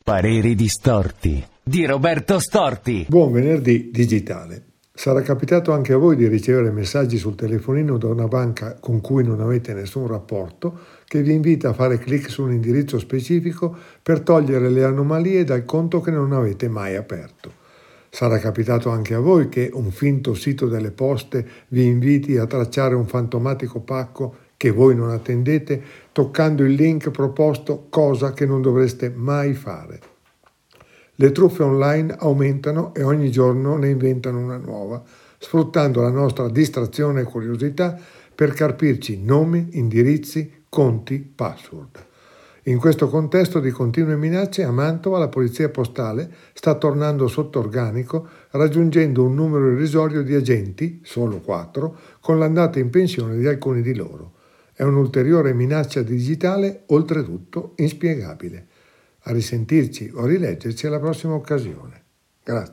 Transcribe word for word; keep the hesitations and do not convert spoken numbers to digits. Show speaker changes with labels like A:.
A: Pareri distorti di Roberto Storti.
B: Buon venerdì digitale. Sarà capitato anche a voi di ricevere messaggi sul telefonino da una banca con cui non avete nessun rapporto, che vi invita a fare clic su un indirizzo specifico per togliere le anomalie dal conto che non avete mai aperto. Sarà capitato anche a voi che un finto sito delle poste vi inviti a tracciare un fantomatico pacco che voi non attendete toccando il link proposto, cosa che non dovreste mai fare. Le truffe online aumentano e ogni giorno ne inventano una nuova, sfruttando la nostra distrazione e curiosità per carpirci nomi, indirizzi, conti, password. In questo contesto di continue minacce, a Mantova la polizia postale sta tornando sotto organico, raggiungendo un numero irrisorio di agenti, solo quattro, con l'andata in pensione di alcuni di loro. È un'ulteriore minaccia digitale, oltretutto inspiegabile. A risentirci o rileggerci alla prossima occasione. Grazie.